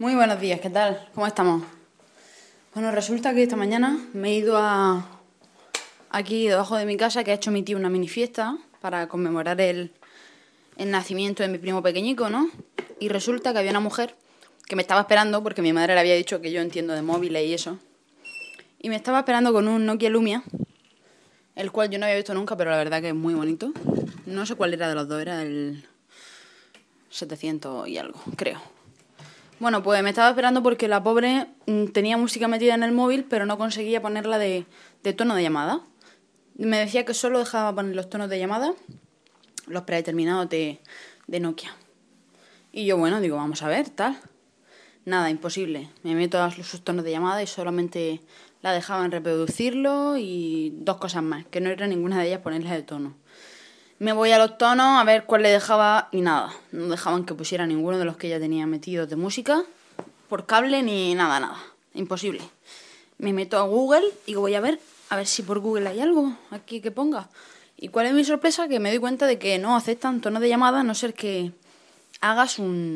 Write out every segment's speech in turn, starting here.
Muy buenos días, ¿qué tal? ¿Cómo estamos? Bueno, resulta que esta mañana me he ido aquí debajo de mi casa, que ha hecho mi tío una mini fiesta para conmemorar el nacimiento de mi primo pequeñico, ¿no? Y resulta que había una mujer que me estaba esperando porque mi madre le había dicho que yo entiendo de móviles y eso. Y me estaba esperando con un Nokia Lumia, el cual yo no había visto nunca, pero la verdad que es muy bonito. No sé cuál era de los dos, era el 700 y algo, creo. Bueno, pues me estaba esperando porque la pobre tenía música metida en el móvil, pero no conseguía ponerla de tono de llamada. Me decía que solo dejaba poner los tonos de llamada, los predeterminados de Nokia. Y yo, bueno, digo, vamos a ver, tal. Nada, imposible. Me meto a sus tonos de llamada y solamente la dejaba en reproducirlo y dos cosas más, que no era ninguna de ellas ponerla de tono. Me voy a los tonos a ver cuál le dejaba y nada. No dejaban que pusiera ninguno de los que ella tenía metidos de música por cable ni nada. Imposible. Me meto a Google y voy a ver si por Google hay algo aquí que ponga. ¿Y cuál es mi sorpresa? Que me doy cuenta de que no aceptan tonos de llamada a no ser que hagas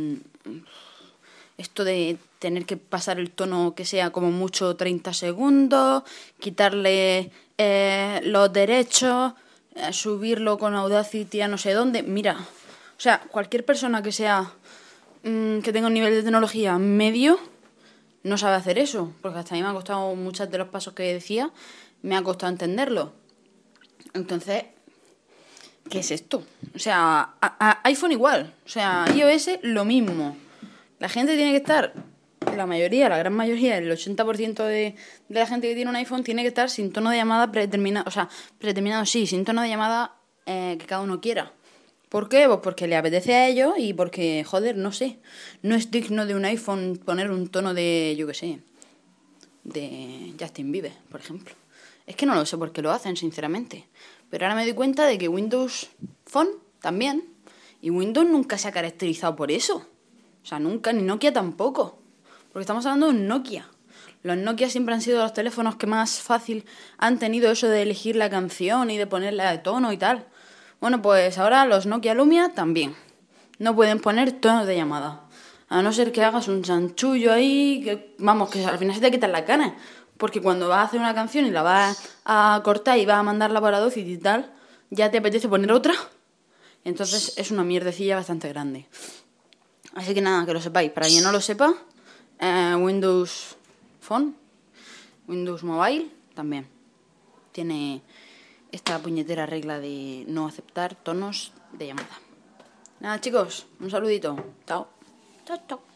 esto de tener que pasar el tono que sea como mucho 30 segundos, quitarle los derechos, subirlo con Audacity a no sé dónde. Mira, o sea, cualquier persona que sea que tenga un nivel de tecnología medio no sabe hacer eso, porque hasta a mí me ha costado muchos de los pasos que decía, me ha costado entenderlo. Entonces, ¿qué es esto? O sea, iPhone igual, o sea, iOS lo mismo. La gente tiene que estar, la mayoría, la gran mayoría, el 80% de la gente que tiene un iPhone tiene que estar sin tono de llamada predeterminado, o sea, predeterminado sí, sin tono de llamada que cada uno quiera. ¿Por qué? Pues porque le apetece a ellos y porque, joder, no sé, no es digno de un iPhone poner un tono de, yo qué sé, de Justin Bieber, por ejemplo. Es que no lo sé por qué lo hacen, sinceramente. Pero ahora me doy cuenta de que Windows Phone también. Y Windows nunca se ha caracterizado por eso. O sea, nunca, ni Nokia tampoco. Porque estamos hablando de un Nokia. Los Nokia siempre han sido los teléfonos que más fácil han tenido eso de elegir la canción y de ponerla de tono y tal. Bueno, pues ahora los Nokia Lumia también. No pueden poner tonos de llamada. A no ser que hagas un chanchullo ahí, que vamos, que al final se te quitan las ganas. Porque cuando vas a hacer una canción y la vas a cortar y vas a mandarla por Audacity y tal, ya te apetece poner otra. Entonces es una mierdecilla bastante grande. Así que nada, que lo sepáis. Para quien no lo sepa, Windows Phone, Windows Mobile también tiene esta puñetera regla de no aceptar tonos de llamada. Nada, chicos, un saludito. Chao. Chao, chao.